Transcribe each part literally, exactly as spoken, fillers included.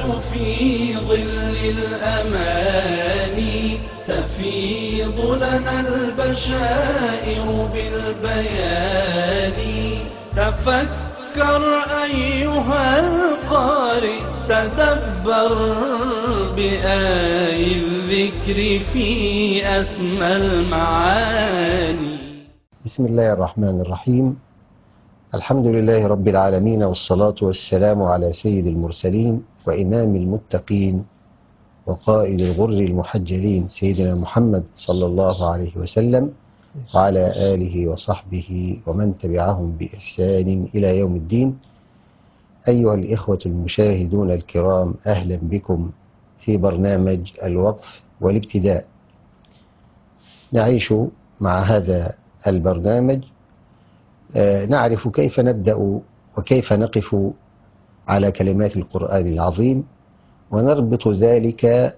في ظل الأماني تفيض لنا البشائر بالبيان. تفكر أيها القارئ تدبر بآي الذكر في أسمى المعاني. بسم الله الرحمن الرحيم. الحمد لله رب العالمين، والصلاة والسلام على سيد المرسلين وإمام المتقين وقائد الغر المحجلين سيدنا محمد صلى الله عليه وسلم وعلى آله وصحبه ومن تبعهم بإحسان إلى يوم الدين. أيها الإخوة المشاهدون الكرام، أهلا بكم في برنامج الوقف والابتداء. نعيش مع هذا البرنامج نعرف كيف نبدأ وكيف نقف على كلمات القرآن العظيم، ونربط ذلك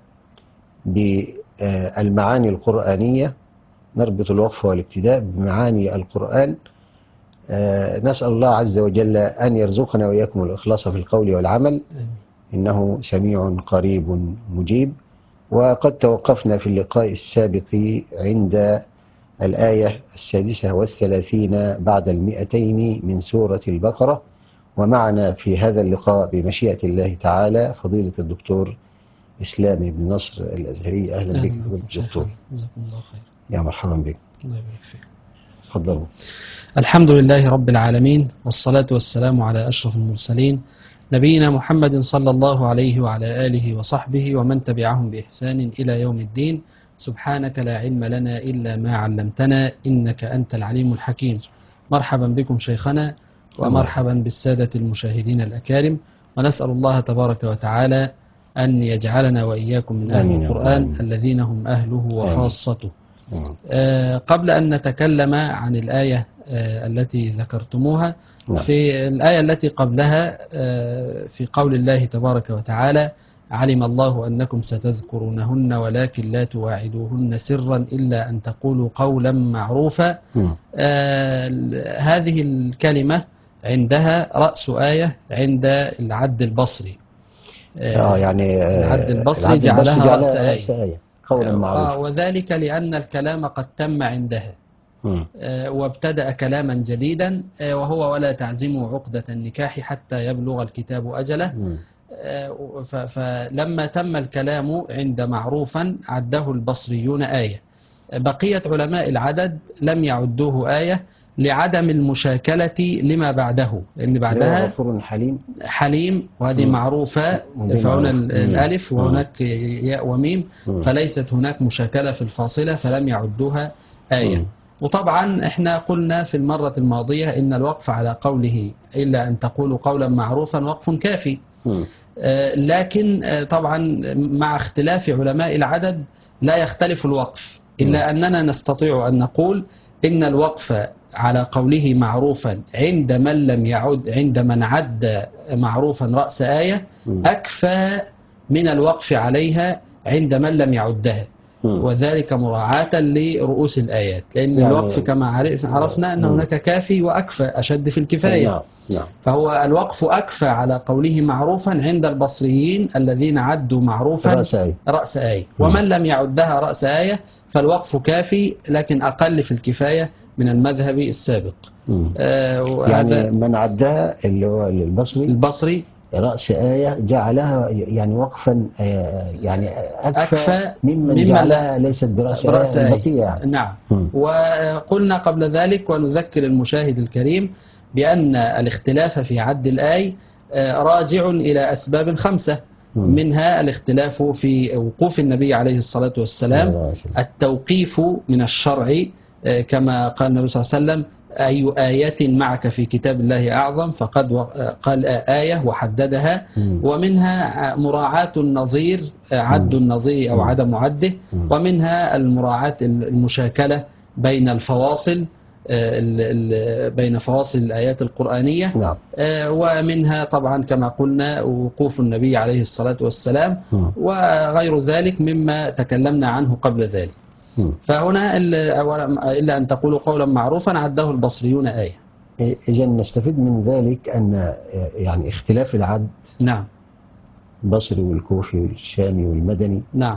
بالمعاني القرآنية، نربط الوقف والابتداء بمعاني القرآن. نسأل الله عز وجل أن يرزقنا وإياكم الإخلاص في القول والعمل، إنه سميع قريب مجيب. وقد توقفنا في اللقاء السابق عند الآية السادسة والثلاثين بعد المئتين من سورة البقرة، ومعنا في هذا اللقاء بمشيئة الله تعالى فضيلة الدكتور إسلام بن نصر الأزهري. أهلا, أهلا بك دكتور. جزاكم الله خير. يا مرحبا بك. الله يبارك فيك. تفضلوا. الحمد لله رب العالمين، والصلاة والسلام على أشرف المرسلين نبينا محمد صلى الله عليه وعلى آله وصحبه ومن تبعهم بإحسان إلى يوم الدين. سبحانك لا علم لنا إلا ما علمتنا إنك أنت العليم الحكيم. مرحبا بكم شيخنا، ومرحبا بالسادة المشاهدين الأكارم، ونسأل الله تبارك وتعالى أن يجعلنا وإياكم من أهل القرآن الذين هم أهله وخاصته. آه قبل أن نتكلم عن الآية آه التي ذكرتموها، في الآية التي قبلها آه في قول الله تبارك وتعالى: علم الله أنكم ستذكرونهن ولكن لا تواعدوهن سرا إلا أن تقولوا قولا معروفا. آه هذه الكلمة عندها رأس آية عند العد البصري. آه يعني آه العد البصري جعلها رأس آية, آية قولا معروفا، وذلك لأن الكلام قد تم عندها آه وابتدأ كلاما جديدا، آه وهو ولا تعزموا عقدة النكاح حتى يبلغ الكتاب أجله. م. فلما تم الكلام عند معروفا عده البصريون آية. بقية علماء العدد لم يعدوه آية لعدم المشاكلة لما بعده، لأن بعدها غفور حليم حليم وهذه معروفة، فهنا الألف وهناك ياء وميم، فليست هناك مشاكلة في الفاصلة فلم يعدوها آية. وطبعا احنا قلنا في المرة الماضية إن الوقف على قوله إلا أن تقولوا قولا معروفا وقف كافي. آه لكن آه طبعا مع اختلاف علماء العدد لا يختلف الوقف، إلا أننا نستطيع أن نقول إن الوقف على قوله معروفا عند من لم يعد عند من عد معروفا رأس آية أكفى من الوقف عليها عند من لم يعدها، وذلك مراعاة لرؤوس الآيات، لأن يعني الوقف كما عرفنا أن هناك كافي وأكفى أشد في الكفاية. نعم نعم. فهو الوقف أكفى على قوله معروفا عند البصريين الذين عدوا معروفا رأس آية, رأس آية. ومن لم يعدها رأس آية فالوقف كافي لكن أقل في الكفاية من المذهب السابق. آه يعني من عدها اللي هو البصري البصري رأس آية جعلها يعني وقفا يعني أكفى, أكفى ممن مم جعلها ليست برأس, برأس آية البقية يعني. نعم. م. وقلنا قبل ذلك ونذكر المشاهد الكريم بأن الاختلاف في عد الآي راجع إلى أسباب خمسة. م. منها الاختلاف في وقوف النبي عليه الصلاة والسلام، التوقيف من الشرع كما قال النبي صلى الله عليه وسلم: أي آية معك في كتاب الله أعظم، فقد قال آية وحددها. ومنها مراعاة النظير، عد النظير أو عدم عده. ومنها المراعاة المشاكلة بين الفواصل بين فواصل الآيات القرآنية. نعم. ومنها طبعا كما قلنا وقوف النبي عليه الصلاة والسلام، وغير ذلك مما تكلمنا عنه قبل ذلك. فهنا إلا أن تقولوا قولا معروفا عده البصريون آية. إذن نستفيد من ذلك أن يعني اختلاف العد نعم البصري والكوفي والشامي والمدني. نعم.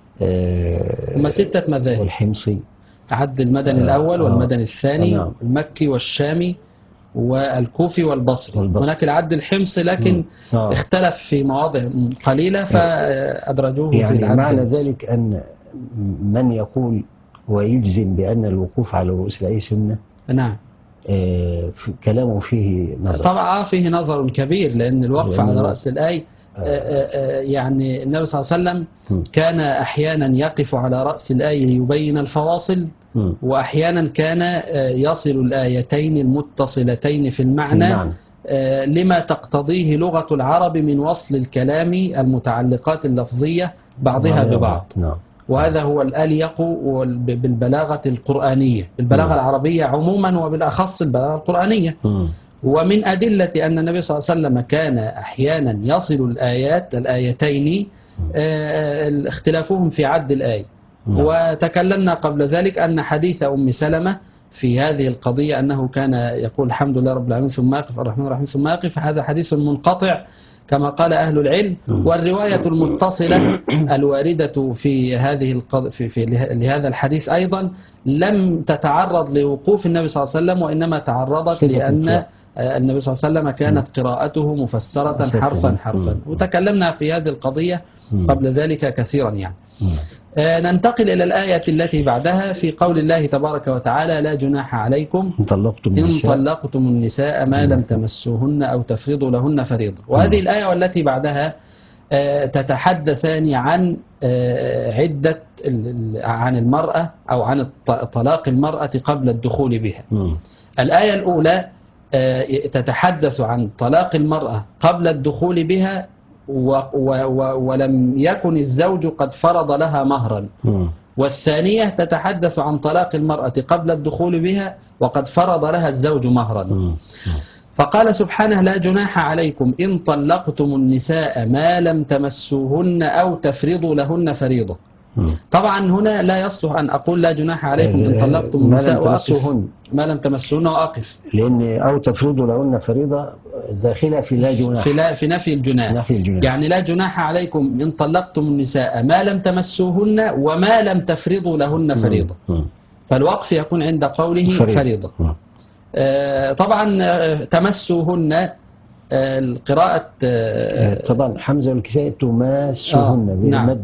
آه هم ستة مذاهب. والحمصي. عد المدني آه الأول آه والمدني الثاني، نعم. المكي والشامي والكوفي والبصري. والبصري. هناك العد الحمصي لكن آه. اختلف في مواضع قليلة فأدرجوه يعني في العد معنى المصري. ذلك أن من يقول ويجزم بأن الوقوف على رؤوس الآية سنة، نعم، آه كلامه فيه نظر. طبعا فيه نظر كبير، لأن الوقف لأنه على رأس الآية يعني النبي صلى الله عليه وسلم كان أحيانا يقف على رأس الآية ليبين الفواصل، وأحيانا كان يصل الآيتين المتصلتين في المعنى نعم. لما تقتضيه لغة العرب من وصل الكلام المتعلقات اللفظية بعضها ببعض. نعم. وهذا هو الأليق بالبلاغة القرآنية، البلاغة العربية عموما وبالأخص البلاغة القرآنية. م. ومن أدلة أن النبي صلى الله عليه وسلم كان أحيانا يصل الآيات الآيتين آه اختلافهم في عد الآية. م. وتكلمنا قبل ذلك أن حديث أم سلمة في هذه القضية أنه كان يقول الحمد لله رب العالمين ثم يقف الرحمن الرحيم ثم يقف، هذا حديث منقطع كما قال أهل العلم. والرواية المتصلة الواردة في هذه القض... في... في لهذا الحديث أيضا لم تتعرض لوقوف النبي صلى الله عليه وسلم، وإنما تعرضت لأن النبي صلى الله عليه وسلم كانت قراءته مفسرة حرفا حرفا، وتكلمنا في هذه القضية قبل ذلك كثيرا يعني. ننتقل إلى الآية التي بعدها في قول الله تبارك وتعالى: لا جناح عليكم إن طلقتم إن النساء, طلقتم النساء ما لم تمسوهن أو تفرضوا لهن فريضة. وهذه الآية والتي بعدها تتحدثان عن عدة عن المرأة أو عن طلاق المرأة قبل الدخول بها. الآية الأولى تتحدث عن طلاق المرأة قبل الدخول بها و و و ولم يكن الزوج قد فرض لها مهرا، والثانية تتحدث عن طلاق المرأة قبل الدخول بها وقد فرض لها الزوج مهرا. فقال سبحانه: لا جناح عليكم إن طلقتم النساء ما لم تمسوهن أو تفرضوا لهن فريضة. طبعا هنا لا يصلح أن أقول لا جناح عليكم إن طلقتم النساء وأقف ما لم تمسوهن وأقف، لأن أو تفرضوا لهن فريضة داخلة في لا جناح، في, لا في نفي الجناح. نفي الجناح. يعني لا جناح عليكم إن طلقتم النساء ما لم تمسوهن وما لم تفرضوا لهن فريضة. فالوقف يكون عند قوله فريضة, فريضة. آه طبعا تمسوهن القراءة طبعا حمزة والكسائي تماسهن آه بالمد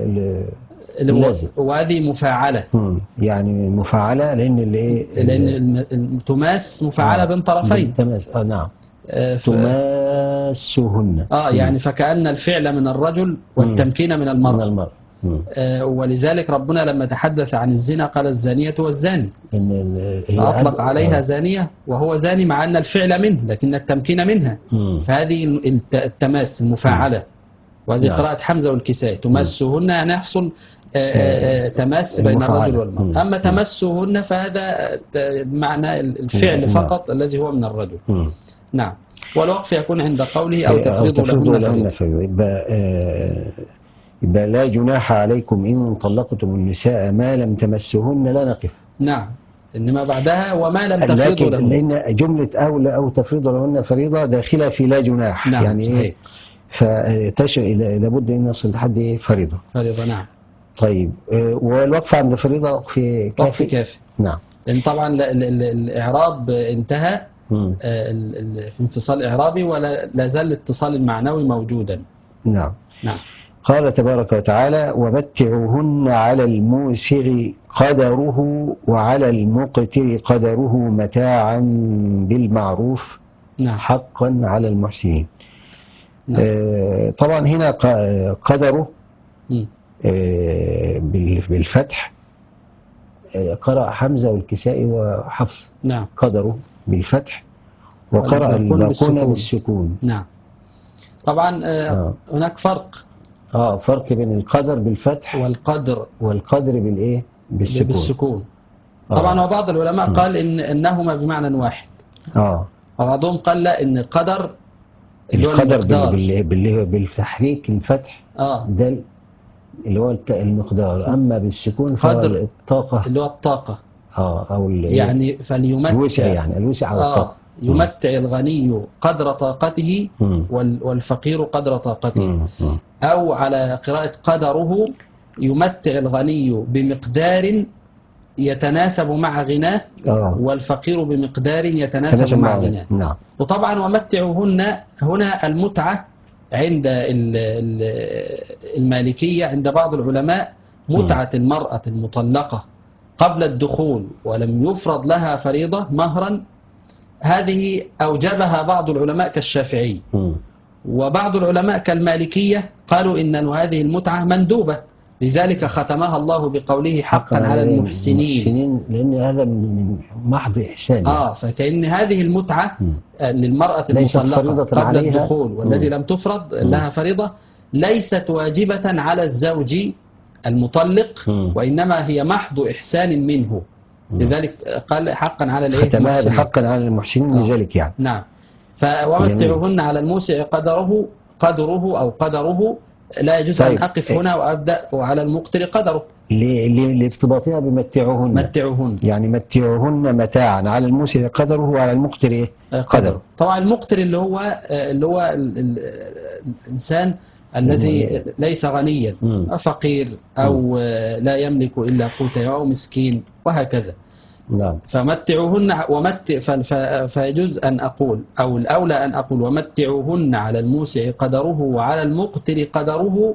اللازم، وهذه مفاعلة يعني مفاعلة لأن اللي لأن تماس مفاعلة آه بين طرفين. تماس آه نعم آه ف... تماسهن آه يعني فكأن الفعل من الرجل والتمكين من المرأة, من المرأة. آه ولذلك ربنا لما تحدث عن الزنا قال الزانية والزاني، فأطلق عليها زانية وهو زاني مع أن الفعل منه لكن التمكين منها. مم. فهذه التماس المفاعلة، وهذه يعني. قراءة حمزة والكسائي تمسهن يعني يحصل آآ آآ تماس بين الرجل والمرأة. أما تمسهن فهذا معنى الفعل مم. فقط مم. الذي هو من الرجل. مم. نعم. والوقف يكون عند قوله أو تفرضوا لهن فريضة. يبقى لا جناح عليكم إن طلقتم النساء ما لم تمسوهن لا نقف. نعم. إنما بعدها وما لم تفرضوا لهن، لأن جملة أو أو تفرضوا لهن فريضة داخلة في لا جناح. نعم يعني صحيح. فتشر لابد أن نصل لحد فريضة. فريضة نعم. طيب والوقف عند فريضة في كافي. وقف كافي. نعم. لأن طبعا الإعراب انتهى في انفصال إعرابي ولا لا زال الاتصال المعنوي موجودا. نعم. نعم. قال تبارك وتعالى: ومتعوهن على الموسع قدره وعلى المقتر قدره متاعا بالمعروف. نعم. حقا على المحسنين. نعم. آه طبعا هنا قدره آه بالفتح آه قرأ حمزة والكسائي وحفص. نعم. قدره بالفتح وقرأ الباقون بالسكون. نعم. طبعا آه آه. هناك فرق اه فرق بين القدر بالفتح والقدر والقدر بالايه بالسكون, بالسكون. طبعا آه. وبعض العلماء قال ان انهما بمعنى واحد. اه وبعضهم قال لا، ان قدر اللي هو القدر باللي هو بالتحريك الفتح اه ده اللي هو المقدار، اما بالسكون فهو الطاقه اللي هو الطاقه اه او يعني فليمتع الوسع، يعني الوسع على آه الطاقه. يمتع الغني قدر طاقته مم. وال- والفقير قدر طاقته، مم. مم. أو على قراءة قدره يمتع الغني بمقدار يتناسب مع غناه آه. والفقير بمقدار يتناسب تناسب مع مع- غناه. نعم. وطبعا ومتعهن هنا المتعة عند ال- ال- المالكية عند بعض العلماء متعة المرأة المطلقة قبل الدخول ولم يفرض لها فريضة مهرا، هذه أوجبها بعض العلماء كالشافعي، مم. وبعض العلماء كالمالكية قالوا إن هذه المتعة مندوبة، لذلك ختمها الله بقوله حقا على المحسنين. لأن هذا من محض إحسان. آه فكأن هذه المتعة مم. آه، للمرأة ليست المطلقة فريضة قبل عليها. الدخول والذي مم. لم تفرض لها فريضة ليست واجبة على الزوج المطلق، مم. وإنما هي محض إحسان منه، مم. لذلك قال حقا على الإيه؟ ختمها المحسنين. بحقا على المحسنين آه. لذلك يعني. نعم. فومتعهن على الموسع قدره قدره أو قدره، لا يجوز طيب. أن أقف هنا وأبدأ وعلى المقتر قدره. ل- ل- لارتباطها بمتعهن. متعهن يعني متعهن متاعا على الموسع قدره وعلى المقتر إيه؟ قدره. طبعا المقتر اللي هو اللي هو ال- ال- الإنسان الذي ليس غنيا، مم. فقير أو لا يملك إلا قوته أو مسكين وهكذا. نعم. فمتعوهن ومت ف- ف- فيجوز أن أقول أو الأولى أن أقول ومتعوهن على الموسع قدره وعلى المقتر قدره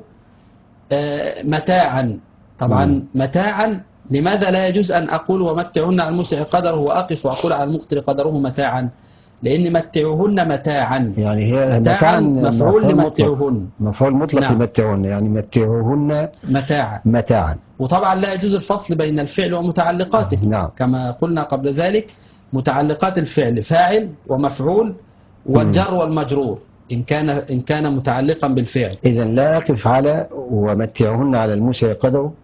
آه، متاعا. طبعا مم. متاعا، لماذا لا يجوز أن أقول ومتعوهن على الموسع قدره وأقف وأقول على المقتر قدره متاعا؟ لأن متعوهن متاعا، يعني هي متاعا متاعا مفعول مطلق. لمتعوهن، مفعول مطلق نعم. يمتعهن، يعني متعوهن متاعا. متاعا. وطبعا لا يجوز الفصل بين الفعل ومتعلقاته، نعم. كما قلنا قبل ذلك متعلقات الفعل فاعل ومفعول والجر والمجرور إن كان إن كان متعلقا بالفعل. إذا لا أقف على ومتعهن على الموسع قدره،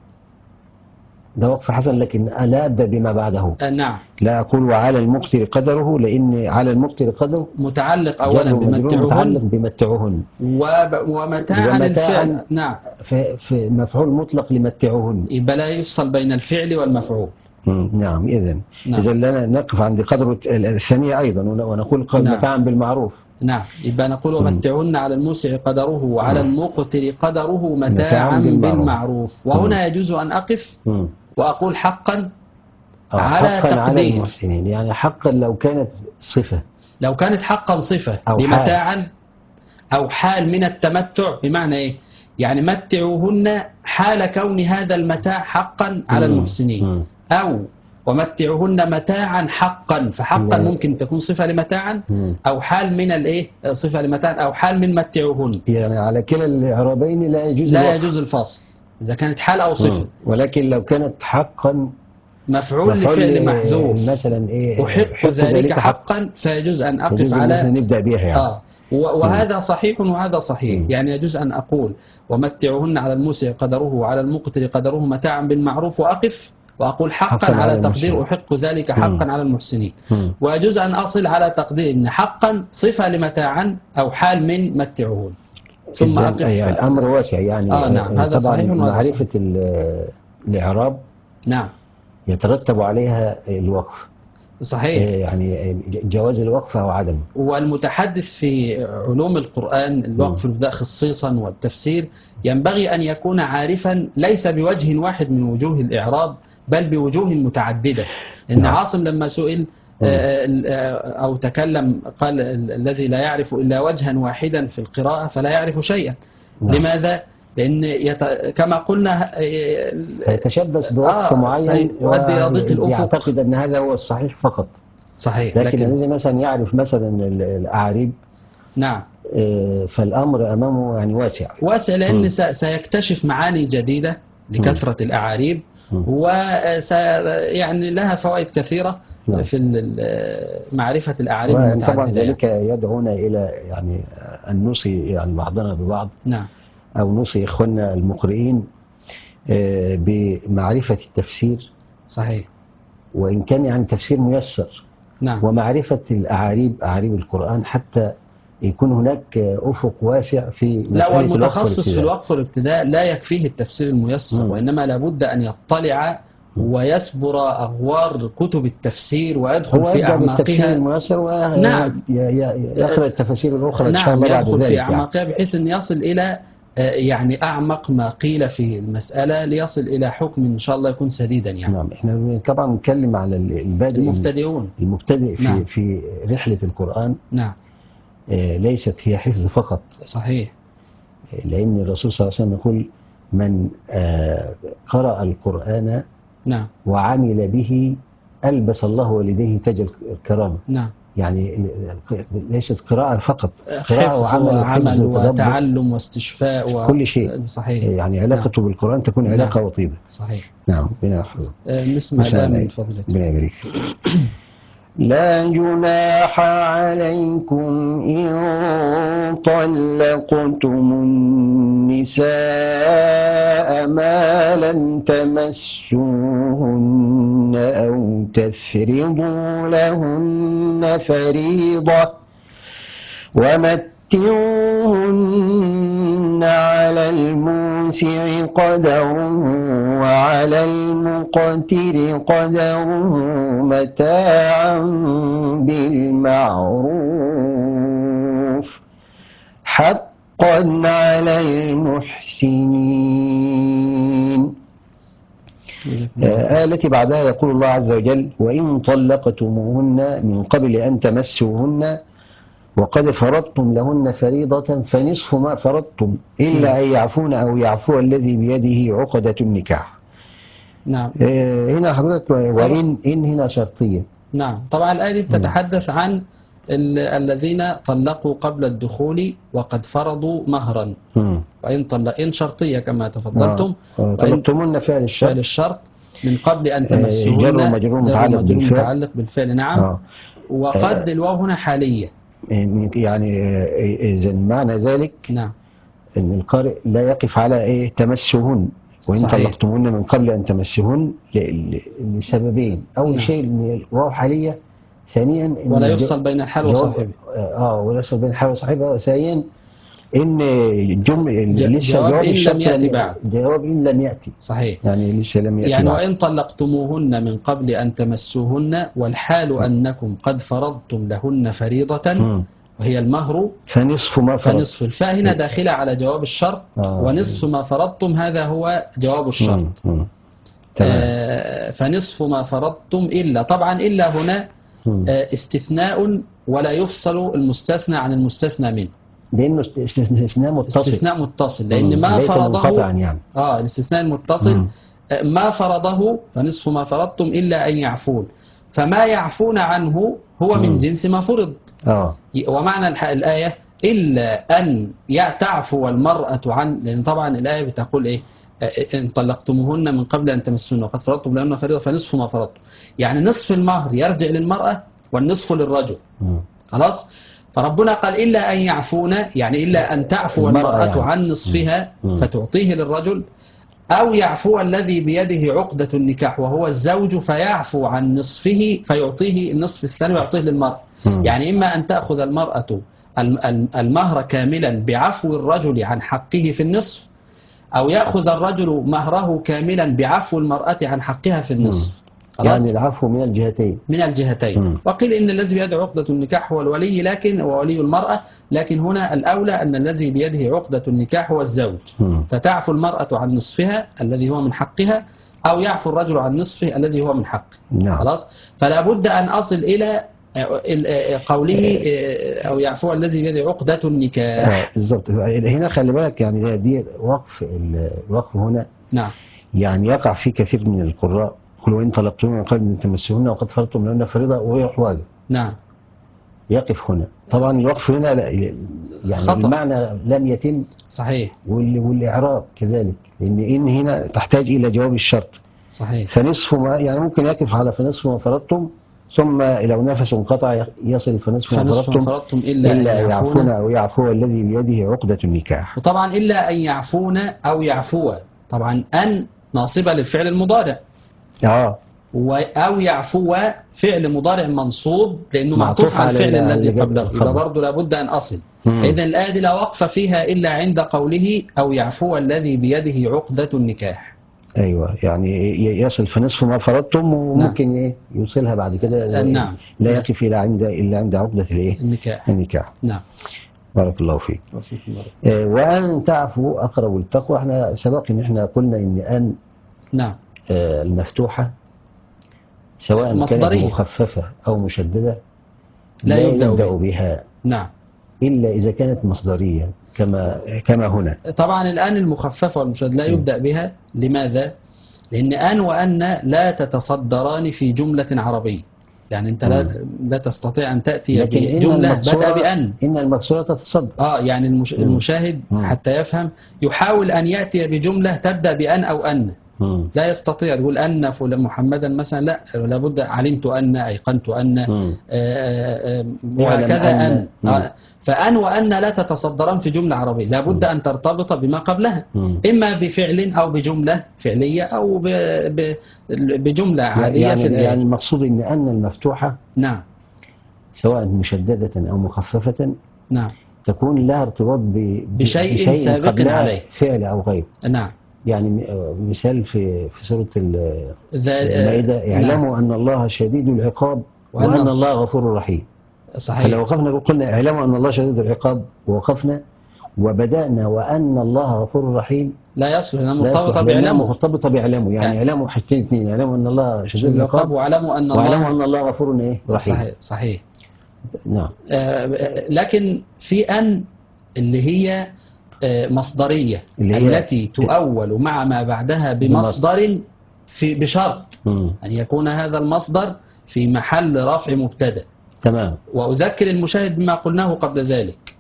ده وقف حسن، لكن لا أبدأ بما بعده. آه نعم. لا أقول وعلى المقتر قدره، لأن على المقتر قدره متعلق أولا جر ومجرور متعلق بمتعوهن بمتعهن، وب- ومتاعا ومتاعاً الفعل. نعم. في في مفعول مطلق لمتعهن. يبقى لا يفصل بين الفعل والمفعول. مم. نعم. إذن نعم. إذا لنا نقف عند قدر الثانية أيضا ون- ونقول قد نعم. متاعا بالمعروف. نعم. يبقى نقول ومتعهن على الموسع قدره وعلى مم. المقتر قدره متاعاً متاعا بالمعروف. بالمعروف. وهنا يجوز أن أقف مم. وأقول حقا آه، على حقا على تقدير. المحسنين، يعني حقا لو كانت صفة لو كانت حقا صفة أو لمتاعا أو حال من التمتع، بمعنى إيه؟ يعني متعوهن حال كون هذا المتاع حقا على مم. المحسنين، مم. أو ومتعوهن متاعا حقا، فحقا يعني- ممكن تكون صفة لمتاعا مم. أو حال من الإيه؟ صفة لمتاعا أو حال من متعوهن. يعني على كلا الإعرابين لا يجوز لا الوقف. يجوز الفصل إذا كانت حال أو صفة. مم. ولكن لو كانت حقا مفعول مفعول لفعل ل- محذوف مثلا إيه أحق ذلك حقا، فيجوز أن أقف يجوز إن على احنا نبدأ بها يعني. آه و- وهذا صحيح وهذا صحيح. مم. يعني يجوز أن أقول ومتعوهن على الموسع قدره وعلى المقتر قدره متاعا بالمعروف وأقف وأقول حقا, حقاً على, على تقدير المحسنين. أحق ذلك حقا مم. على المحسنين. مم. ويجوز أن أصل على تقدير أن حقا صفة لمتاعا أو حال من متعوهن ثم إذن أقف. أي الأمر واسع يعني. آه نعم، هذا طبعا صحيح وهذا معرفة ال- الإعراب نعم يترتب عليها الوقف، صحيح. يعني جواز الوقف أو عدمه. والمتحدث في علوم القرآن الوقف الابتداء خصيصا والتفسير ينبغي أن يكون عارفا ليس بوجه واحد من وجوه الإعراب بل بوجوه متعددة. إن نعم. عاصم لما سئل آه، آه، أو تكلم قال ال- الذي لا يعرف إلا وجها واحدا في القراءة فلا يعرف شيئا. نعم. لماذا؟ لأن يت... كما قلنا آه، فيتشبث بوقف آه، معين سيؤدي إلى ضيق الأفق. ويعتقد أن هذا هو الصحيح فقط. صحيح. لكن لكن الذي مثلا يعرف مثلا ال- الأعاريب نعم آه، فالأمر أمامه يعني واسع. واسع، مم. لأن س- سيكتشف معاني جديدة لكثرة الأعاريب، مم. وس يعني لها فوائد كثيرة نعم. في ال- معرفة الأعاريب وطبعا المتعددة. ذلك يدعونا إلى يعني أن نوصي يعني بعضنا ببعض، نعم أو نوصي إخواننا المقرئين آه، بمعرفة التفسير، صحيح. وإن كان يعني تفسير ميسر، نعم ومعرفة الأعاريب أعاريب القرآن، حتى يكون هناك أفق واسع في لا، مسألة والمتخصص الوقف في والابتداء. الوقف والابتداء لا يكفيه التفسير الميسر، مم. وإنما لابد أن يطلع ويسبر أغوار كتب التفسير ويدخل هو في يبدأ بالتفسير أعماقها. الميسر نعم. ويقرأ التفاسير الأخرى إن شاء نعم، الله بعد يدخل في ذلك يعني. أعماقها بحيث أن يصل إلى آه، يعني أعمق ما قيل في المسألة، ليصل إلى حكم إن شاء الله يكون سديدا يعني. نعم. احنا طبعا بنتكلم على البادئ المبتدئون. المبتدئ في نعم. في رحلة القرآن. نعم. آه، ليست هي حفظ فقط، صحيح. آه، لأن الرسول صلى الله عليه وسلم يقول من آه، قرأ القرآن نعم. وعمل به ألبس الله والديه تاج الكرامة. نعم. يعني ليست قراءة فقط، حفظ قراءة وعمل وعمل وتدبر، وتعلم واستشفاء و... كل شيء. صحيح. يعني علاقته نعم. بالقرآن تكون نعم. علاقة وطيدة. صحيح. نعم. ربنا يحفظه. آه، نسمع الآن من فضلك. ربنا يبارك. لا جناح عليكم إن طلقتم النساء ما لم تمسوهن أو تفرضوا لهن فريضة ومتعوهن على الموسع قدره وعلى المقتر قدره متاعا بالمعروف حقا على المحسنين. آه التي بعدها يقول الله عز وجل وإن طلقتموهن من قبل أن تمسوهن وقد فرضتم لهن فريضة فنصف ما فرضتم إلا أن يعفون أو يعفو الذي بيده عقدة النكاح. نعم. آه هنا حضرتك وإن إن هنا شرطية. نعم. طبعا الآية دي بتتحدث عن الذين طلقوا قبل الدخول وقد فرضوا مهرا. مم. وإن طلق إن شرطية كما تفضلتم. آه. طلقتموهن فعل الشرط. فعل الشرط من قبل أن تمسوهن. جر ومجرور متعلق بالفعل. متعلق بالفعل. نعم. آه. وقد الواو هنا حالية. يعني إذا معنى ذلك نعم أن القارئ لا يقف على إيه تمسهن وإن طلقتموهن من قبل أن تمسهن لسببين. أول نعم. شيء أن الواو حالية. ثانيا ولا يفصل بين الحال وصاحبه. اه ولا يفصل بين الحال وصاحبه. ثانيا ان جمل لسه جواب, جواب إن لم يأتي بعد. جواب إن لم يأتي. صحيح. يعني لسه لم يأتي يعني بعد. وإن طلقتموهن من قبل أن تمسوهن والحال م. أنكم قد فرضتم لهن فريضة م. وهي المهر فنصف ما فرضتم. فنصف الفاء هنا داخلة على جواب الشرط. آه. ونصف ما فرضتم هذا هو جواب الشرط. م. م. آه فنصف ما فرضتم إلا طبعا إلا هنا آه استثناء ولا يفصل المستثنى عن المستثنى منه. لأنه استثناء متصل. استثناء متصل لأن ما فرضه يعني. آه الاستثناء المتصل مم. ما فرضه فنصف ما فرضتم إلا أن يعفون فما يعفون عنه هو مم. من جنس ما فرض. آه. ومعنى الآية إلا أن تعفو المرأة عن لأن طبعا الآية بتقول إيه إن طلقتموهن من قبل أن تمسوهن وقد فرضتم لهن فريضة فنصف ما فرضتم يعني نصف المهر يرجع للمرأة والنصف للرجل. مم. خلاص. فربنا قال إلا أن يعفون يعني إلا أن تعفو المرأة يعني. عن نصفها م. فتعطيه للرجل أو يعفو الذي بيده عقدة النكاح وهو الزوج فيعفو عن نصفه فيعطيه النصف الثاني ويعطيه للمرأة. م. يعني إما أن تأخذ المرأة المهر كاملا بعفو الرجل عن حقه في النصف أو يأخذ الرجل مهره كاملا بعفو المرأة عن حقها في النصف. م. يعني العفو من الجهتين من الجهتين م. وقيل إن الذي بيده عقدة النكاح هو الولي لكن هو ولي المرأة لكن هنا الأولى أن الذي بيده عقدة النكاح هو الزوج م. فتعفو المرأة عن نصفها الذي هو من حقها أو يعفو الرجل عن نصفه الذي هو من حقه. نعم. خلاص. فلا بد أن أصل إلى قوله أو يعفو الذي بيده عقدة النكاح. بالضبط. هنا خلي بالك يعني دي وقف الوقف هنا نعم يعني يقع فيه كثير من القراء قل وإن طلقتم من قبل أن تمسوهن وقد فرضتم لهن فريضة ويروح واجب. نعم. يقف هنا. طبعا الوقف هنا لا يعني خطأ. المعنى لم يتم. صحيح. والإعراب كذلك لأن إن هنا تحتاج إلى جواب الشرط. صحيح. فنصف ما يعني ممكن يقف على فنصف ما فرضتم ثم لو نفس انقطع يصل فنصف ما فرضتم, فرضتم إلا, إلا أن يعفون أو يعفو الذي بيده عقدة النكاح. وطبعا إلا أن يعفون أو يعفو طبعا أن ناصبة للفعل المضارع. اه أو يعفو فعل مضارع منصوب لأنه معطوف على الفعل الذي قبله يبقى برضه لابد أن أصل. إذن الآية لا وقف فيها إلا عند قوله أو يعفو الذي بيده عقدة النكاح. أيوة، يعني ي- يصل في نصف ما فرضتم، وممكن إيه يوصلها بعد كده. نعم. لا يقف إلا عند إلا عند عقدة الإيه النكاح. النكاح. نعم. بارك الله فيك. وفيكم بارك. آه، وأن تعفوا أقرب للتقوى. احنا سبق إن احنا قلنا إن أن نعم. آه، المفتوحة سواء كانت مصدرية. مخففة أو مشددة لا لا يبدأ يبدأ به. بها نعم. إلا إذا كانت مصدرية كما كما هنا. طبعا الآن المخففة والمشددة لا م. يبدأ بها. لماذا؟ لأن أن وأن لا تتصدران في جملة عربية. يعني أنت لا, لا تستطيع أن تأتي لكن إن بجملة بدأ المكسورة بأن. إن المكسورة تتصدر. آه يعني المش... م. المشاهد م. حتى يفهم يحاول أن يأتي بجملة تبدأ بأن أو أن. م. لا يستطيع يقول أن فلان محمدا مثلا، لا لابد علمت أن، أيقنت أن، آه، آه، وهكذا أن. آه، فأن وأن لا تتصدران في جملة عربية، لابد أن ترتبط بما قبلها، إما بفعل أو بجملة فعلية أو ب- ب- بجملة عادية يعني في الآية. يعني المقصود إن أن المفتوحة نعم. سواء مشددة أو مخففة نعم. تكون لها ارتباط ب- بشيء سابق قبلها عليه. فعل أو غير. نعم. يعني م- مثال في في سورة ال- ذا- المائدة: اعلموا أن الله شديد العقاب وأن- وأن الله غفور رحيم. صحيح. فلو وقفنا قلنا اعلموا أن الله شديد العقاب ووقفنا وبدأنا وأن الله غفور رحيم، لا يصلح لأنها لا مرتبطة يصلح لأنها بعلمه. مرتبطة بعلمه. يعني يعني- اعلموا حاجتين اثنين: اعلموا أن الله شديد العقاب واعلموا أن واعلموا الله. أن الله غفور إيه رحيم. صحيح. صحيح. نعم. آه، لكن في أن اللي هي آه، مصدرية، اللي هي التي تؤول مع ما بعدها بمصدر في بشرط مم. أن يكون هذا المصدر في محل رفع مبتدأ. تمام. وأذكر المشاهد بما قلناه قبل ذلك،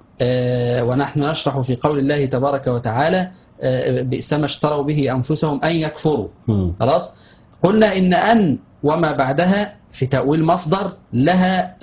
آه، ونحن نشرح في قول الله تبارك وتعالى آه، بئس ما اشتروا به أنفسهم أن يكفروا. مم. خلاص. قلنا إن أن وما بعدها في تأويل مصدر لها آه،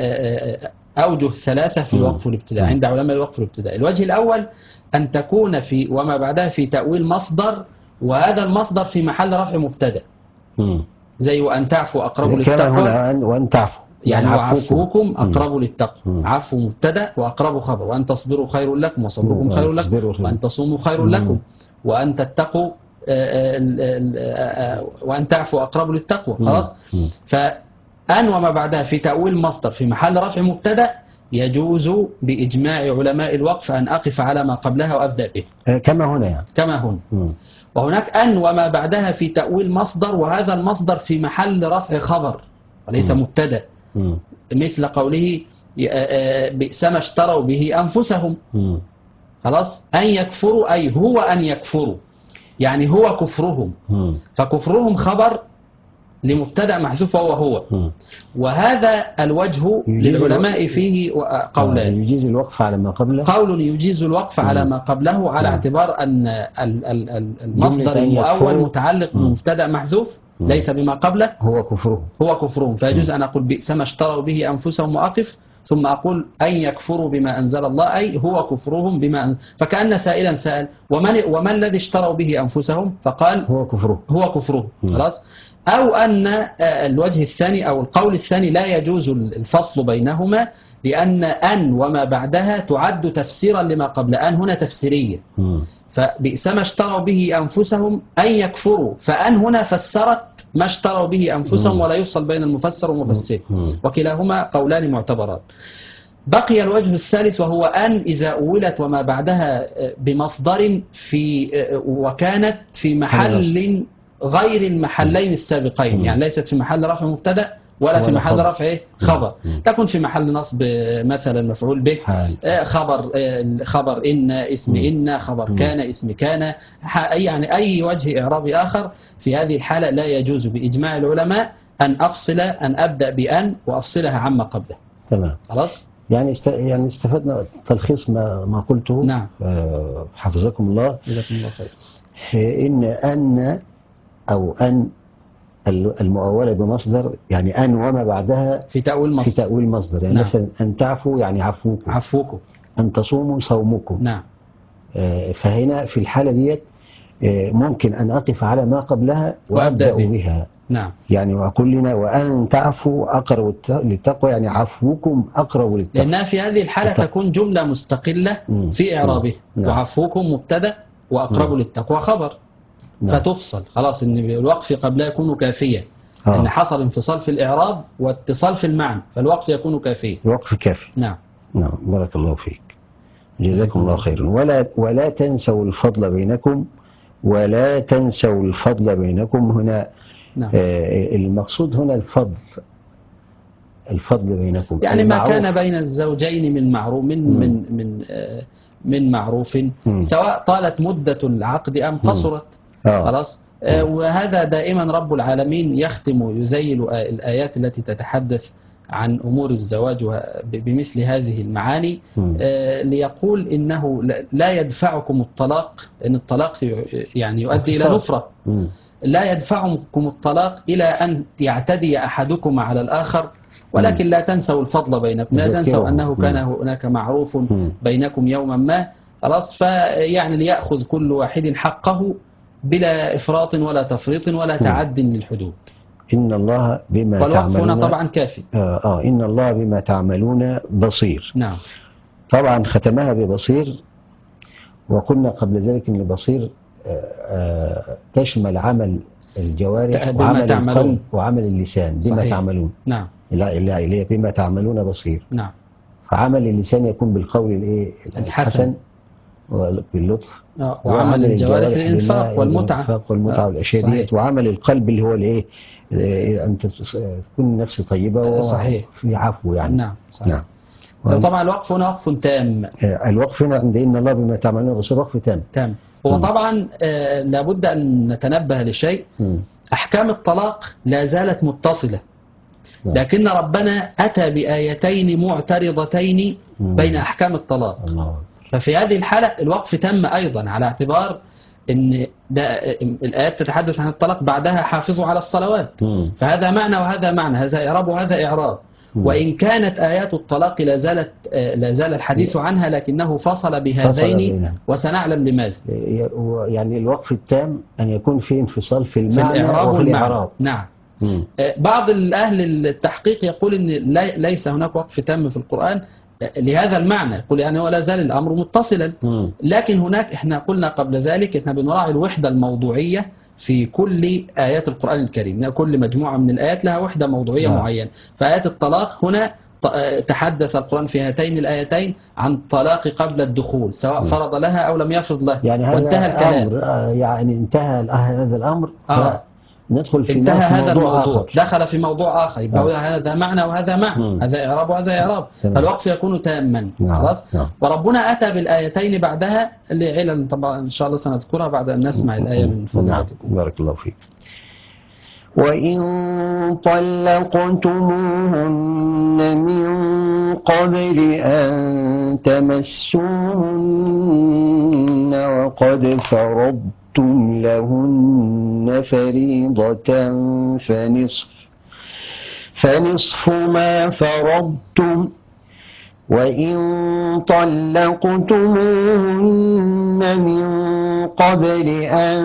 آه، آه، أوجه ثلاثة في مم. الوقف والابتداء مم. عند علماء الوقف والابتداء. الوجه الأول أن تكون في وما بعدها في تأويل مصدر، وهذا المصدر في محل رفع مبتدأ، مم. زي وأن تعفوا أقرب كما للتقوى. هنا أن وأن تعفوا يعني عفوكم. وعفوكم أقرب مم. للتقوى. مم. عفو مبتدأ وأقرب خبر، وأن تصبروا خير لكم وصبركم مم. خير وأن لكم، تصبروا خير. وأن تصوموا خير مم. لكم، وأن تتقوا آه، ال- ال- آه، وأن تعفوا أقرب للتقوى. خلاص. مم. فأن وما بعدها في تأويل مصدر في محل رفع مبتدأ يجوز بإجماع علماء الوقف أن أقف على ما قبلها وأبدأ به آه، كما هنا يعني. كما هنا. مم. وهناك أن وما بعدها في تأويل مصدر، وهذا المصدر في محل رفع خبر وليس مم. مبتدأ، مم. مثل قوله ي- آه، بئس ما اشتروا به أنفسهم. مم. خلاص. أن يكفروا أي هو أن يكفروا، يعني هو كفرهم، مم. فكفرهم خبر لمبتدأ محذوف وهو هو. مم. وهذا الوجه يجيز للعلماء الوقف. فيه آه، قولان. يجيز الوقف على ما قبله. قول يجيز الوقف على مم. ما قبله على مم. اعتبار أن ال- ال- ال- المصدر جملة أن المؤول يكفروا. متعلق مم. بمبتدأ محذوف مم. ليس بما قبله، هو كفره. هو كفرهم، فيجوز أن أقول بئس ما اشتروا به أنفسهم وأقف، ثم أقول أن يكفروا بما أنزل الله، أي هو كفرهم بما أنزل. فكأن سائلا سأل ومن, وما الذي اشتروا به أنفسهم؟ فقال هو كفره. هو كفرهم. مم. خلاص. أو أن آه، الوجه الثاني أو القول الثاني لا يجوز الفصل بينهما، لأن أن وما بعدها تعد تفسيرا لما قبل أن، هنا تفسيرية. مم. فبئس ما اشتروا به أنفسهم أن يكفروا، فأن هنا فسرت ما اشتروا به أنفسهم، مم. ولا يفصل بين المفسر والمفسر، مم. وكلاهما قولان معتبران. بقي الوجه الثالث وهو أن إذا أولت وما بعدها بمصدر في وكانت في محل غير المحلين السابقين، مم. يعني ليست في محل رفع مبتدأ ولا في ولا محل خبر. رفع إيه؟ خبر، مم. تكون في محل نصب مثلا مفعول به، حال. آه، خبر آه، خبر إن، اسم مم. إن، خبر مم. كان، اسم كان، ح- يعني أي وجه إعرابي آخر. في هذه الحالة لا يجوز بإجماع العلماء أن أفصل أن أبدأ بأن وأفصلها عما قبله. تمام. خلاص. يعني است... يعني استفدنا تلخيص ما ما قلته. نعم. آه، حفظكم الله. جزاكم الله خير. إن أن أو أن المؤولة بمصدر، يعني أن وما بعدها في تأويل في مصدر. تأويل مصدر، يعني نعم. مثلا أن تعفوا يعني عفوكم، عفوكم. أن تصوموا صومكم. نعم. آه، فهنا في الحالة ديت آه، ممكن أن أقف على ما قبلها وأبدأ وأبدأ به. بها. نعم. يعني وأقول لنا وأن تعفوا أقرب للتقوى، يعني عفوكم أقرب للتقوى. لأنها في هذه الحالة التقوى. تكون جملة مستقلة مم. في إعرابه. مم. نعم. وعفوكم مبتدأ وأقرب مم. للتقوى خبر. نعم. فتفصل خلاص، ان الوقف قبلها يكون كافيا. آه. ان حصل انفصال في الاعراب واتصال في المعنى، فالوقف يكون كافيا. الوقف كافي. نعم. نعم، بارك الله فيك، جزاكم الله خيرا. ولا ولا تنسوا الفضل بينكم، ولا تنسوا الفضل بينكم. هنا نعم. آه المقصود هنا الفضل، الفضل بينكم يعني ما المعروف. كان بين الزوجين من معروف من مم. من من آه، من معروف، مم. سواء طالت مدة العقد أم قصرت. آه. خلاص. آه، وهذا دائما رب العالمين يختم يزيل آه، الآيات التي تتحدث عن أمور الزواج وه- ب- بمثل هذه المعاني، مم. آه، ليقول إنه لا- لا يدفعكم الطلاق، لأن الطلاق يعني يؤدي إلى انفصال. نفرة. مم. لا يدفعكم الطلاق إلى أن يعتدي أحدكم على الآخر، ولكن لا تنسوا الفضل بينكم، لا يذكره. تنسوا أنه كان مم. هناك معروف مم. بينكم يوما ما. خلاص. فيعني ليأخذ كل واحد حقه بلا إفراط ولا تفريط ولا تعد للحدود. إن الله بما والوقف هنا تعملون طبعا كافي. آه, آه إن الله بما تعملون بصير. نعم. طبعا ختمها ببصير، وقلنا قبل ذلك أن بصير آه آه تشمل عمل الجوارح بما وعمل تعملون. القلب وعمل اللسان. بما صحيح. تعملون. نعم. لا لا إليه بما تعملون بصير. نعم. فعمل اللسان يكون بالقول الايه الحسن. وباللطف، آه، وعمل الجوارح الإنفاق والمتعة. الإنفاق والمتعة آه، والأشياء صحيح. ديت. وعمل القلب اللي هو الايه آه، أن تكون النفس طيبة صحيح. وفي عفو يعني. نعم. صحيح. نعم. وأن- طبعا الوقف هنا وقف تام. آه، الوقف هنا عند إن الله بما تعملون بصير وقف تام. تام. هو طبعا آه، لابد أن نتنبه لشيء. مم. أحكام الطلاق لا زالت متصلة، نعم. لكن ربنا أتى بآيتين معترضتين مم. بين أحكام الطلاق. الله. ففي هذه الحالة الوقف تم أيضا، على اعتبار أن ده الآيات تتحدث عن الطلاق، بعدها حافظوا على الصلوات. مم. فهذا معنى وهذا معنى، هذا إعراب وهذا إعراب. مم. وإن كانت آيات الطلاق لا زالت لا زال الحديث عنها، لكنه فصل بهذين بينها. وسنعلم لماذا. يعني الوقف التام أن يكون في انفصال في في المعنى الإعراب وفي والمعنى. الإعراب. نعم. مم. بعض الأهل التحقيق يقول إن لي- ليس هناك وقف تام في القرآن لهذا المعنى، يقول يعني ولا زال الأمر متصلا. مم. لكن هناك احنا قلنا قبل ذلك احنا بنراعي الوحدة الموضوعية في كل آيات القرآن الكريم. كل مجموعة من الآيات لها وحدة موضوعية نعم. معينة. فآيات الطلاق هنا ط- تحدث القرآن في هاتين الآيتين عن الطلاق قبل الدخول، سواء فرض لها أو لم يفرض لها، يعني هذا وانتهى الكلام. أمر آه، يعني انتهى الأ- هذا الأمر. آه. ندخل في انتهى في هذا موضوع الموضوع، آخر. دخل في موضوع آخر، يبقى آه. هذا معنى وهذا معنى، مم. هذا إعراب وهذا إعراب. تمام. فالوقف يكون تاما. نعم. خلاص. نعم. وربنا أتى بالآيتين بعدها لعلل طبعا إن شاء الله سنذكرها بعد أن نسمع الآية من نعم. فضيلتكم. بارك الله فيك. وإن طلقتموهن من قبل أن تمسوهن وقد فرضتم لهن فريضة فنصف فنصف ما فرضتم. وإن طلقتموهن من قبل أن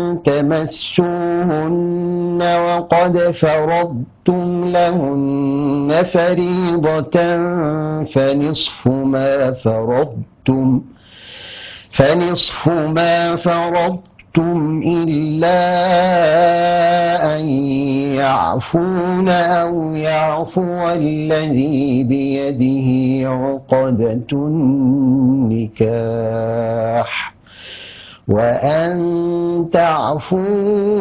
تمسوهن وقد فرضتم لهن فريضة فنصف ما فرضتم فنصف ما فرضتم إلا أن يعفون أو يعفو الذي بيده عقدة النكاح وأن تعفوا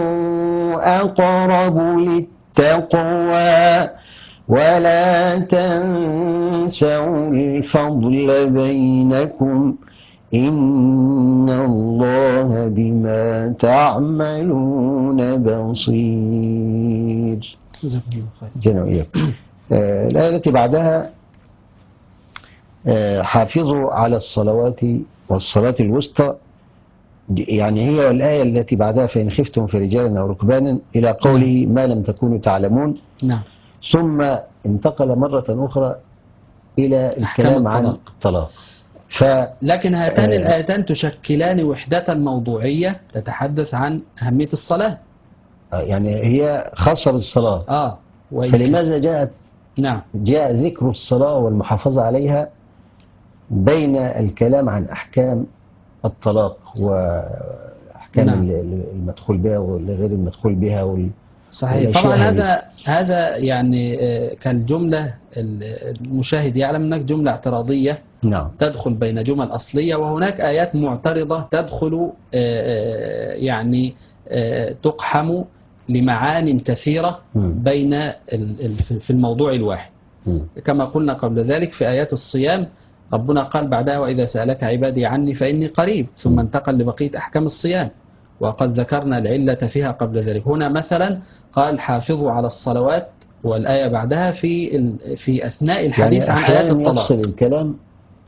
أقرب للتقوى ولا تنسوا الفضل بينكم إن الله بما تعملون بصير. جزاكم الله خير. جزاكم الله. آه، الآية التي بعدها آه، حافظوا على الصلوات والصلاة الوسطى، يعني هي الآية التي بعدها فإن خفتم فرجالا أو ركبانا إلى قوله ما لم تكونوا تعلمون. نعم. ثم انتقل مرة أخرى إلى أحكام الكلام عن الطلاق. الطلاق. ف لكن هاتان آه. الآيتان تشكلان وحدة موضوعية تتحدث عن أهمية الصلاة. يعني هي خاصة بالصلاة. آه. وإن- فلماذا جاءت نعم. جاء ذكر الصلاة والمحافظة عليها بين الكلام عن أحكام الطلاق وأحكام الأحكام نعم. المدخول بها والغير المدخول بها وال... صحيح. والأشياء طبعا هذه. هذا هذا يعني آه، كالجملة المشاهد يعلم هناك جملة اعتراضية نعم. تدخل بين جمل أصلية، وهناك آيات معترضة تدخل آه، آه، يعني آه، تقحم لمعان كثيرة مم. بين ال- ال- في الموضوع الواحد. مم. كما قلنا قبل ذلك في آيات الصيام، ربنا قال بعدها وإذا سألك عبادي عني فإني قريب، ثم مم. انتقل لبقية أحكام الصيام وقد ذكرنا العلة فيها قبل ذلك. هنا مثلا قال حافظوا على الصلوات، والآية بعدها في ال- في أثناء الحديث يعني عن آيات أحيانا يفصل الطلاق الكلام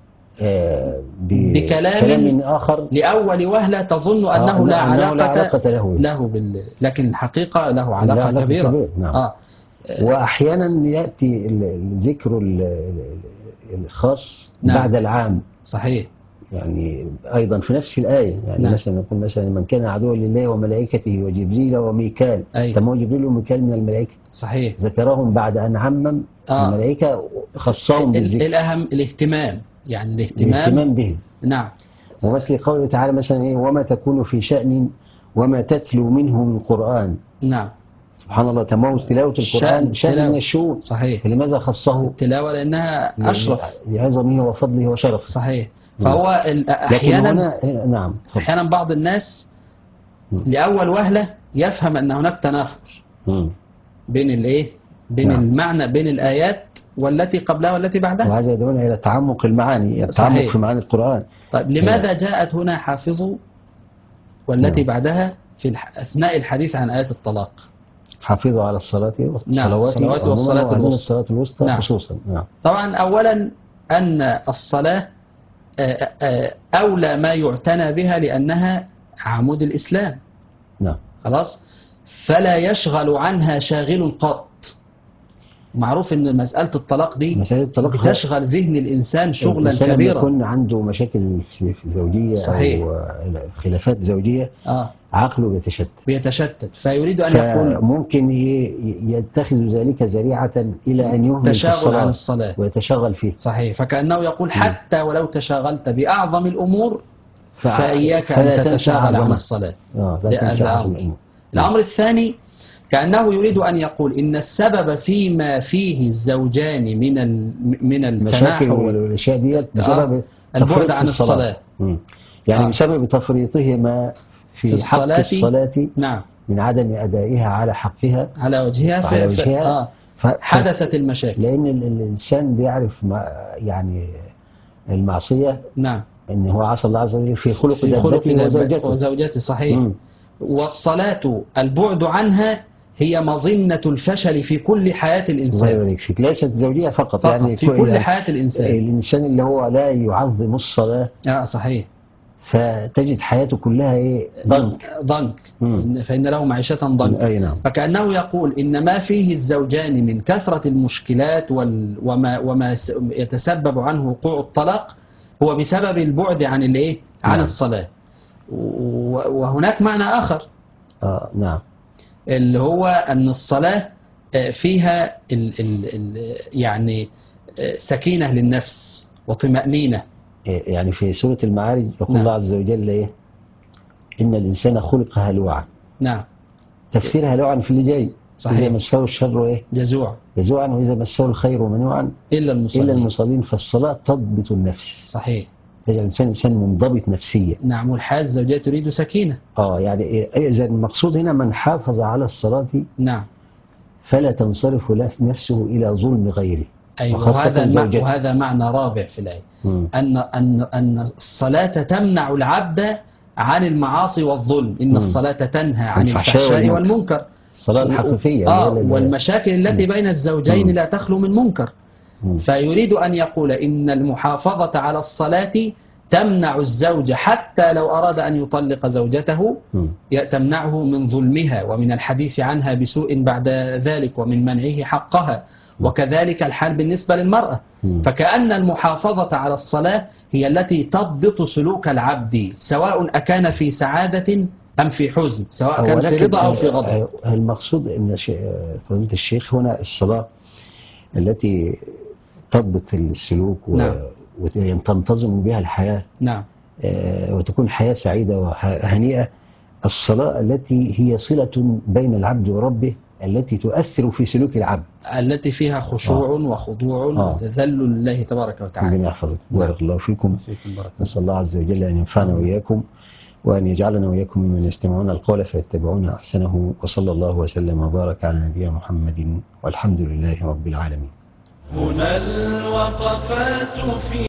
آه، ب- بكلام كلام آخر لأول وهلة تظن آه، أنه لا أنه لا علاقة علاقة له به. له بال... لكن الحقيقة له له علاقة علاقة كبيرة. كبيرة، نعم. آه. وأحيانا يأتي ال- الذكر ال- ال- الخاص نعم. بعد العام، صحيح. يعني أيضا في نفس الآية، يعني نعم. مثلا نقول مثلا من كان عدوا لله وملائكته وجبريل وميكال، أي. طب ما هو جبريل وميكال من الملائكة، صحيح. ذكرهم بعد أن عمم آه. الملائكة، خصهم ال- بالذكر، الأهم الاهتمام، يعني الاهتمام. الاهتمام بهم. نعم. ومثل قوله تعالى مثلا إيه، وما تكون في شأن وما تتلو منه من قرآن. نعم. سبحان الله، تمام، تلاوة القرآن شأن تلاوة. من الشؤون. صحيح. فلماذا خصه؟ التلاوة لأنها أشرف. لعظمه وفضله وشرفه. صحيح. نعم. فهو ال- لكن أحيانا هنا نعم تفضل. أحيانا بعض الناس مم. لأول وهلة يفهم أن هناك تنافر مم. بين الإيه؟ بين نعم. المعنى، بين الآيات والتي قبلها والتي بعدها. وهذا يدعونا إلى تعمق المعاني، التعمق صحيح. في معاني القرآن. طيب لماذا جاءت هنا حافظوا والتي نعم. بعدها في الح... أثناء الحديث عن آيات الطلاق؟ حافظوا على الصلاة نعم، الصلوات والصلاة الوسطى. الصلاة الوسطى نعم. خصوصا. نعم. طبعا أولا أن الصلاة آه، آه، أولى ما يعتنى بها لأنها عمود الإسلام. نعم. خلاص. فلا يشغل عنها شاغل قط. معروف أن مسألة الطلاق دي مسألة الطلاق بتشغل ذهن الإنسان شغلا الإنسان لما كبيرا. يكون عنده مشاكل في في زوجية صحيح. أو خلافات زوجية، آه. عقله بيتشتت، بيتشتت، فيريد أن يقول فممكن ي- يتخذ ذلك ذريعة إلى أن يهمل في تشاغل الصلاة عن الصلاة. ويتشغل فيه. صحيح. فكأنه يقول حتى ولو تشاغلت بأعظم الأمور ف- فإياك فلا أن تنسى تتشاغل عن أعظمها. الصلاة. آه، لا ده- تنسى ده أعظم أمر. الأمور. الأمر الثاني كأنه يريد أن يقول إن السبب فيما فيه الزوجان من ال- من المشاكل التناحر والأشياء ديت آه، بسبب البعد تفريط عن في الصلاة. مم. يعني آه. بسبب تفريطهما في, في حق الصلاة. الصلاة نعم. من عدم أدائها على حقها على وجهها, في على في- وجهها. آه. ف... ف- حدثت المشاكل. لأن ال- الإنسان بيعرف ما يعني المعصية نعم. أن هو عصى الله عز وجل في خلق في خلق دابته دابته وزوجته. وزوجته. صحيح. مم. والصلاة البعد عنها هي مظنة الفشل في كل حياة الله الإنسان. يبارك فيك، ليست زوجية فقط, فقط يعني في كل يعني حياة الإنسان. الإنسان اللي هو لا يعظم الصلاة آه صحيح. فتجد حياته كلها إيه، ضنك. ضنك. مم. فإن له معيشة ضنك. أي نعم. فكأنه يقول إن ما فيه الزوجان من كثرة المشكلات وال وما, وما س- يتسبب عنه وقوع الطلاق هو بسبب البعد عن الإيه؟ عن نعم. الصلاة. و- وهناك معنى آخر آه نعم. اللي هو أن الصلاة آه، فيها ال ال ال يعني آه، سكينة للنفس وطمأنينة. إيه، يعني في سورة المعارج يقول نعم. الله عز وجل إيه؟ إن الإنسان خلق هلوعا. نعم. تفسير هلوعا في اللي جاي، صحيح. إذا مسه الشر إيه؟ جزوع جزوعا، وإذا مسه الخير منوعا إلا المصلين. إلا المصلين. فالصلاة تضبط النفس، صحيح. تجعل الإنسان إنسان منضبط نفسيا. نعم. والحياة الزوجية تريد سكينة. آه يعني إيه، إذا المقصود هنا من حافظ على الصلاة نعم. فلا تنصرف نفسه إلى ظلم غيره. أيوة. وخاصة وهذا مع زوجته. وهذا معنى رابع في الآية، مم. أن أن أن الصلاة تمنع العبد عن المعاصي والظلم. إن مم. الصلاة تنهى عن الفحشاء الفحشاء والمنكر. والمنكر. الصلاة الحقيقية آه اللي هي ال- والمشاكل التي مم. بين الزوجين مم. لا تخلو من منكر. مم. فيريد أن يقول إن المحافظة على الصلاة تمنع الزوج حتى لو أراد أن يطلق زوجته مم. تمنعه من ظلمها ومن الحديث عنها بسوء بعد ذلك ومن منعه حقها. وكذلك الحال بالنسبة للمرأة. مم. فكأن المحافظة على الصلاة هي التي تضبط سلوك العبد سواء أكان في سعادة أم في حزن، سواء كان في ولكن رضا أو في غضب. آه، المقصود أن شيء- فضيلة الشيخ هنا الصلاة التي تضبط السلوك و- نعم. وتنتظم بها الحياة نعم. آه، وتكون حياة سعيدة وهنيئة. الصلاة التي هي صلة بين العبد وربه، التي تؤثر في سلوك العبد، التي فيها خشوع آه. وخضوع آه. وتذلل لله تبارك وتعالى. ربنا يحفظك. بارك الله فيكم. فيكم بارك الله. نسأل الله عز وجل أن ينفعنا وإياكم، وأن يجعلنا وإياكم ممن يستمعون القول فيتبعون أحسنه، وصلى الله وسلم وبارك على نبينا محمد، والحمد لله رب العالمين. هنا الوقفات في